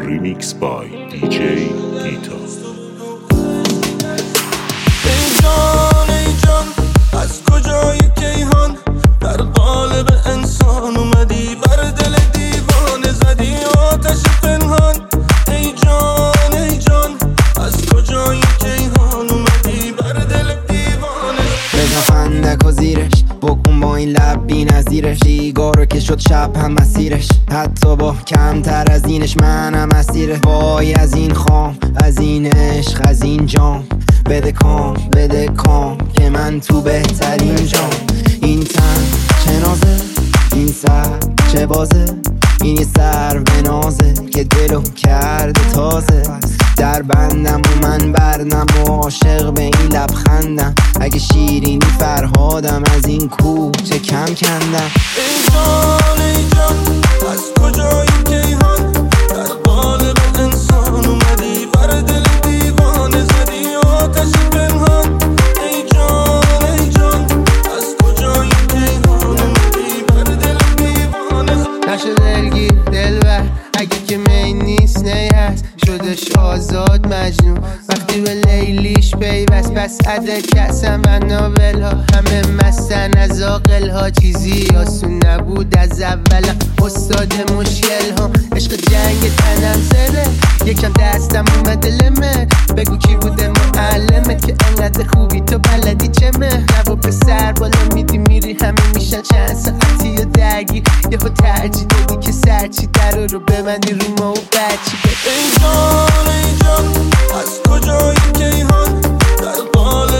Remix by DJ Gita. ای جان از کجای کیهان در قالب انسان اومدی، بر دل دیوانه زدی آتش پنهان. ای جان از کجای کیهان اومدی، بر دل دیوانه. بزن فندک و زیرش بکن با این لب بی نظیرش، سیگارو که شد شب هم مسیرش، حتی با کمتر از اینش منم اسیره. وای از این خام، از این عشق، از این جام، بده کام که من تو بهترین جام. این تن چه نازه، این سر چه بازه، این یه سر به نازه که دلو کرده تازه. در بندم و من بردم و عاشق به این لبخندم، اگه شیرینی فرهادم از این کوچه کم کندم. ای جان از کجای کیهان در قالب انسان اومدی، بر دل دیوانه زدی آتش پنهان. ای جان از کجای کیهان اومدی، بر دل دیوانه زدی. نشد دلگیر دلبر اگه که می نیست نی هست، شدش آزاد مجنون وقتی به لیلیش پیوست. پس عدد کسم و ناول ها همه مستن از عاقل ها، چیزی آسون نبود از اول. استاد مشکل ها عشق جنگ تنم زده، یکم دستم اومده لمه. بگو کی بوده معلمت که انقدر خوبی تو بلدی چمه. نبا پسر بالا میدی میری همه میشن چند ساعتی یا درگیر، یهو ترجیح دادی که سرچی در رو ببندی رو ما و بچی. ای جان از کجای کیهان در قالب